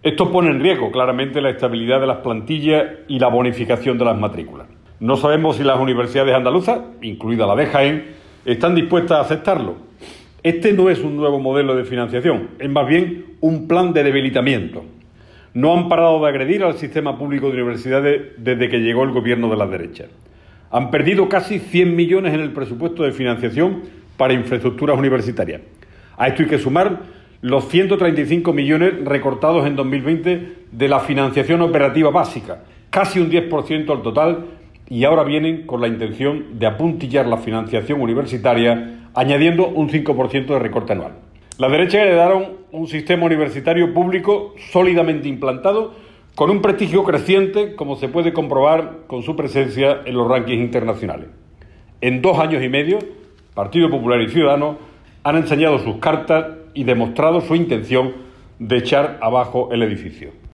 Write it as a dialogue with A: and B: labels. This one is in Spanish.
A: Esto pone en riesgo claramente la estabilidad de las plantillas y la bonificación de las matrículas. No sabemos si las universidades andaluzas, incluida la de Jaén, están dispuestas a aceptarlo. Este no es un nuevo modelo de financiación, es más bien un plan de debilitamiento. No han parado de agredir al sistema público de universidades desde que llegó el gobierno de las derechas. Han perdido casi 100 millones en el presupuesto de financiación para infraestructuras universitarias. A esto hay que sumar los 135 millones recortados en 2020 de la financiación operativa básica, casi un 10% al total, y ahora vienen con la intención de apuntillar la financiación universitaria, añadiendo un 5% de recorte anual. Las derechas heredaron un sistema universitario público sólidamente implantado, con un prestigio creciente, como se puede comprobar con su presencia en los rankings internacionales. En 2 años y medio, Partido Popular y Ciudadanos han enseñado sus cartas y demostrado su intención de echar abajo el edificio.